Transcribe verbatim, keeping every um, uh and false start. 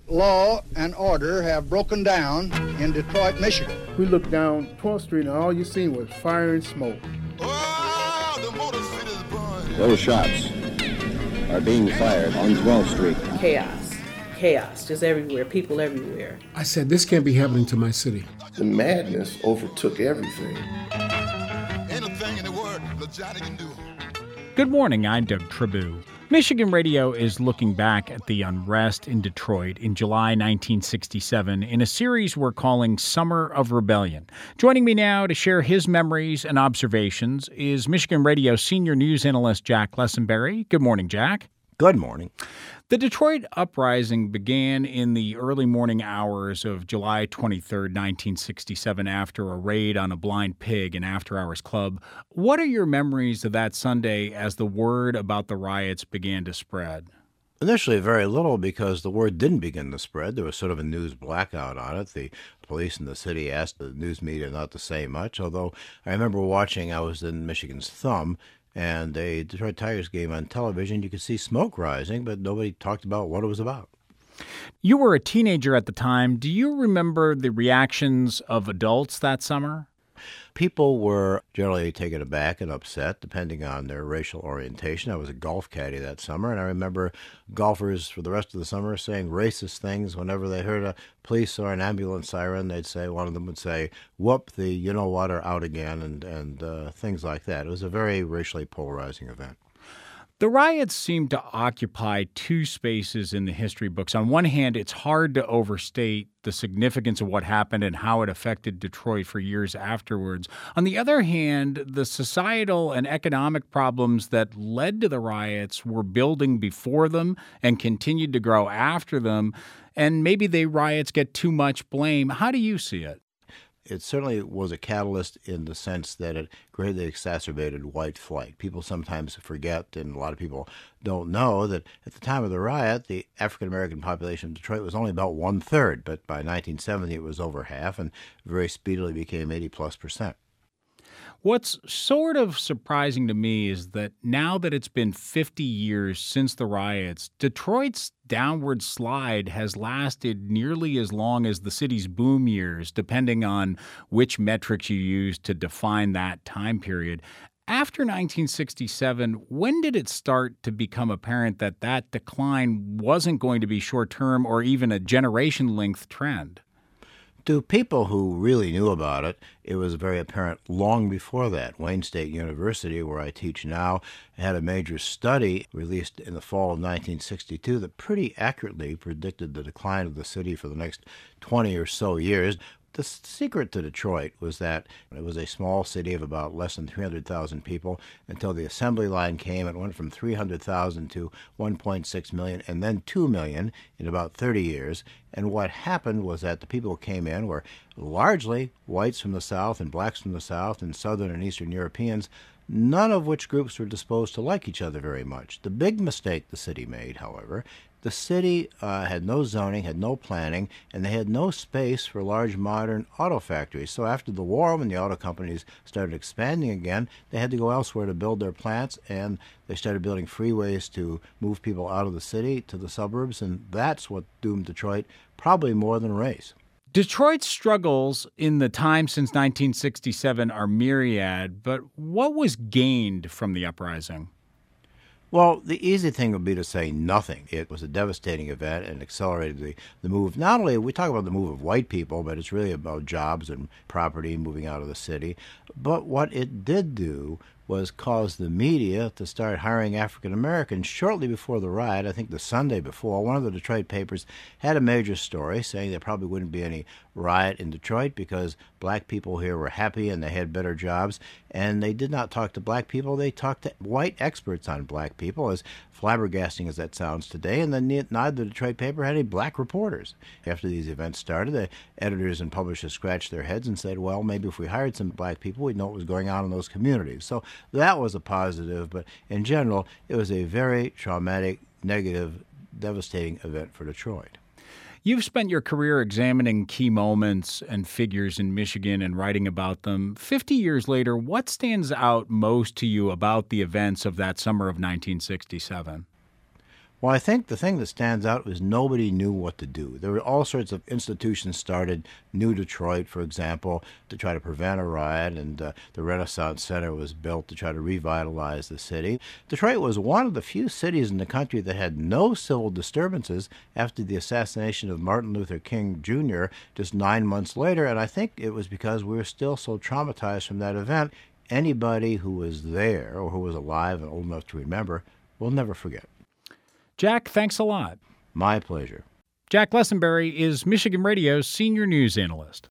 law and order have broken down in Detroit, Michigan. We looked down twelfth Street and all you seen was fire and smoke. Oh, the Motor City's burning. Those shots are being fired on twelfth Street. Chaos. Chaos. Just everywhere. People everywhere. I said, this can't be happening to my city. The madness overtook everything. Anything in the world, Johnny can do. Good morning, I'm Doug Tribou. Michigan Radio is looking back at the unrest in Detroit in July nineteen sixty-seven in a series we're calling Summer of Rebellion. Joining me now to share his memories and observations is Michigan Radio senior news analyst Jack Lessenberry. Good morning, Jack. Good morning. The Detroit uprising began in the early morning hours of July twenty-third, nineteen sixty-seven, after a raid on a blind pig in After Hours Club. What are your memories of that Sunday as the word about the riots began to spread? Initially, very little, because the word didn't begin to spread. There was sort of a news blackout on it. The police in the city asked the news media not to say much, although I remember watching, I was in Michigan's Thumb, and a Detroit Tigers game on television. You could see smoke rising, but nobody talked about what it was about. You were a teenager at the time. Do you remember the reactions of adults that summer? People were generally taken aback and upset, depending on their racial orientation. I was a golf caddy that summer, and I remember golfers for the rest of the summer saying racist things. Whenever they heard a police or an ambulance siren, they'd say, one of them would say, whoop, the you-know-what are out again, and, and uh, things like that. It was a very racially polarizing event. The riots seem to occupy two spaces in the history books. On one hand, it's hard to overstate the significance of what happened and how it affected Detroit for years afterwards. On the other hand, the societal and economic problems that led to the riots were building before them and continued to grow after them, and maybe the riots get too much blame. How do you see it? It certainly was a catalyst in the sense that it greatly exacerbated white flight. People sometimes forget, and a lot of people don't know, that at the time of the riot, the African-American population of Detroit was only about one-third, but by nineteen seventy it was over half, and very speedily became eighty plus percent. What's sort of surprising to me is that now that it's been fifty years since the riots, Detroit's downward slide has lasted nearly as long as the city's boom years, depending on which metrics you use to define that time period. After nineteen sixty-seven, when did it start to become apparent that that decline wasn't going to be short-term or even a generation-length trend? To people who really knew about it, it was very apparent long before that. Wayne State University, where I teach now, had a major study released in the fall of nineteen sixty-two that pretty accurately predicted the decline of the city for the next twenty or so years. The secret to Detroit was that it was a small city of about less than three hundred thousand people until the assembly line came. It went from three hundred thousand to one point six million and then two million in about thirty years. And what happened was that the people who came in were largely whites from the South and blacks from the South and Southern and Eastern Europeans, none of which groups were disposed to like each other very much. The big mistake the city made, however, the city uh, had no zoning, had no planning, and they had no space for large modern auto factories. So after the war, when the auto companies started expanding again, they had to go elsewhere to build their plants, and they started building freeways to move people out of the city to the suburbs, and that's what doomed Detroit, probably more than race. Detroit's struggles in the time since nineteen sixty-seven are myriad, but what was gained from the uprising? Well, the easy thing would be to say nothing. It was a devastating event and accelerated the, the move. Not only, we talk about the move of white people, but it's really about jobs and property moving out of the city. But what it did do was cause the media to start hiring African Americans shortly before the riot. I think the Sunday before, one of the Detroit papers had a major story saying there probably wouldn't be any riot in Detroit because black people here were happy and they had better jobs. And they did not talk to black people. They talked to white experts on black people, as flabbergasting as that sounds today. And then neither the Detroit paper had any black reporters. After these events started, the editors and publishers scratched their heads and said, well, maybe if we hired some black people, we'd know what was going on in those communities. So that was a positive, but in general, it was a very traumatic, negative, devastating event for Detroit. You've spent your career examining key moments and figures in Michigan and writing about them. Fifty years later, what stands out most to you about the events of that summer of nineteen sixty-seven? Well, I think the thing that stands out was nobody knew what to do. There were all sorts of institutions started, New Detroit, for example, to try to prevent a riot, and uh, the Renaissance Center was built to try to revitalize the city. Detroit was one of the few cities in the country that had no civil disturbances after the assassination of Martin Luther King Junior just nine months later, and I think it was because we were still so traumatized from that event. Anybody who was there or who was alive and old enough to remember will never forget. Jack, thanks a lot. My pleasure. Jack Lessenberry is Michigan Radio's senior news analyst.